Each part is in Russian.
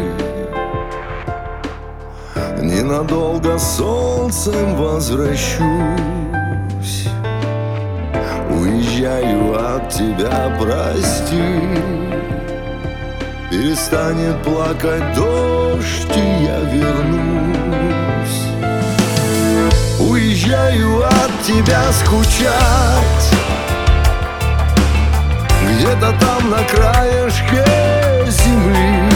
Ненадолго солнцем возвращусь. Уезжаю от тебя, прости. Перестанет плакать дождь, и я вернусь. Уезжаю от тебя скучать, где-то там на краешке земли.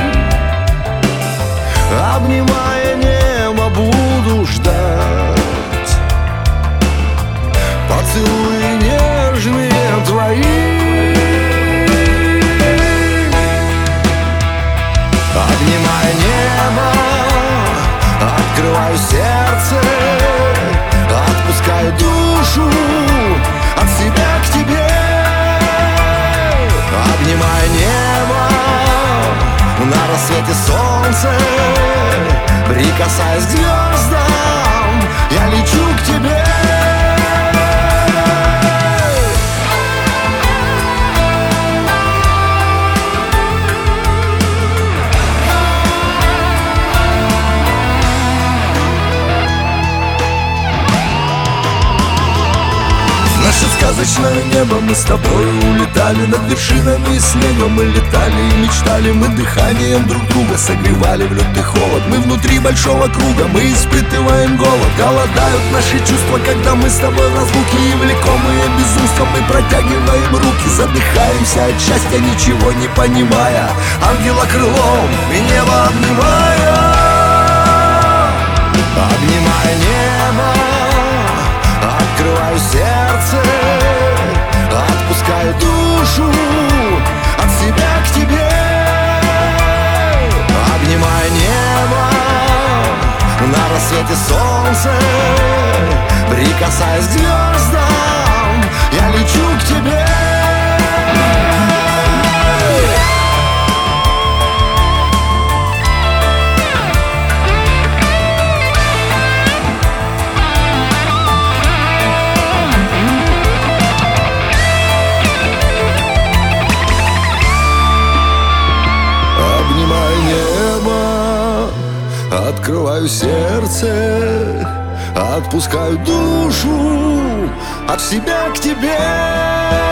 Обнимая небо, буду ждать поцелуи нежные твои. Обнимая небо, открываю сердце, отпускаю душу от себя к тебе. Обнимая небо, на рассвете солнце, прикасаясь к звездам, я лечу к тебе. Наше сказочное небо, мы с тобой улетали над вершинами снега. Мы летали и мечтали, мы дыханием друг друга согревали в лютый холод. Мы внутри большого круга, мы испытываем голод. Голодают наши чувства, когда мы с тобой в разлуке. И влекомые безумством мы протягиваем руки. Задыхаемся от счастья, ничего не понимая, ангела крылом и небо обнимая. Обнимая небо, открываю сердце, отпускаю душу от себя к тебе. Обнимая небо, на рассвете солнце, прикасаясь к звездам, я лечу к тебе. Открываю сердце, отпускаю душу от себя к тебе.